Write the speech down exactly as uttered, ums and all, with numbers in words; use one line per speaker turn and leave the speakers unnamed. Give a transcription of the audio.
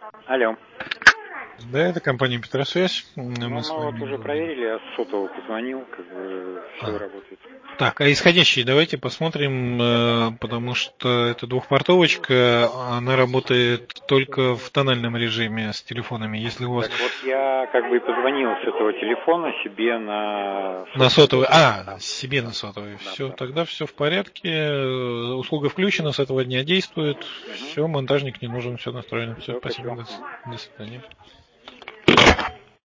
Алло.
Да, это компания Петросвязь.
Ну,
Мы
мы
с
вот
вами
уже
говорим.
проверили, я с сотового позвонил, как бы все
А.
работает.
Так, а исходящие давайте посмотрим, э, потому что эта двухпортовочка, она работает только в тональном режиме с телефонами. Если у вас
Так вот я как бы и позвонил с этого телефона себе на
на
сотовый.
сотовый, а, себе на сотовый,
Да,
все,
да.
тогда все в порядке, э, услуга включена, с этого дня действует,
Угу.
все, монтажник не нужен, все настроено, все,
Все,
спасибо,
спасибо.
до, с- до свидания.